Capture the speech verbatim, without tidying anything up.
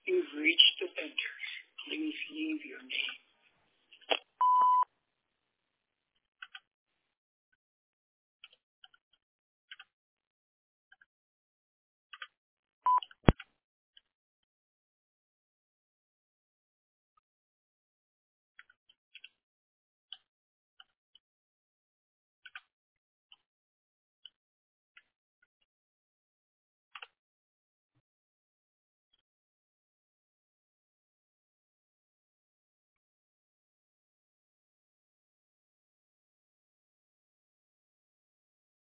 You've reached the vendor. Please leave your name.